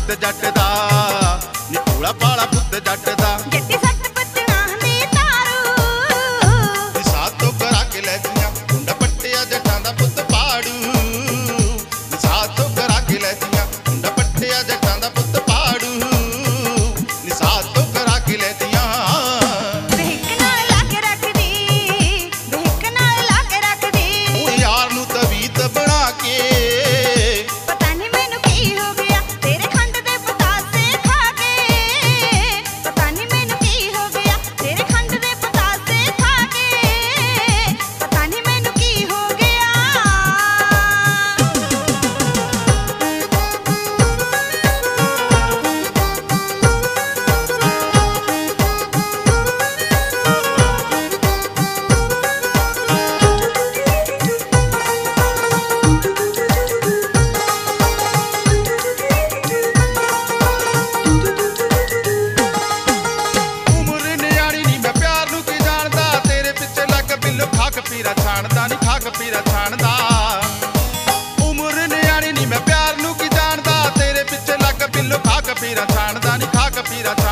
पुत जट दा नी भोला भाला पुत जट दा जट्टी सट बचना दी तारू नी साथों करा के ले जियां मुंडा पट्टिया जट्टां दा पुत पाड़ू नी साथों करा के ले जियां मुंडा पट्टिया जट्टां दा पुत पाड़ू नी साथों करा के ले जियां बहिक नाल ला के रख दी बहिक नाल ला के रख दी ओ यार नू तवीत बना के पता नहीं मैनू की हो गया तेरे खंड दे पतासे खा के पता नहीं मैनू की हो गया तेरे खंड दे पतासे खा के पता नहीं मैनू की हो गया उम्र न्याणी नी मैं प्यार नू की जानदा तेरे पिछे लग बिल्लो खाक पीरा छाणदा नी खाक पीरा छाणदा उम्र न्याणी नी मैं प्यार नू की जानदा तेरे पिछे लग बिल्लो खाक पीरा छाणदा नी खाक पीरा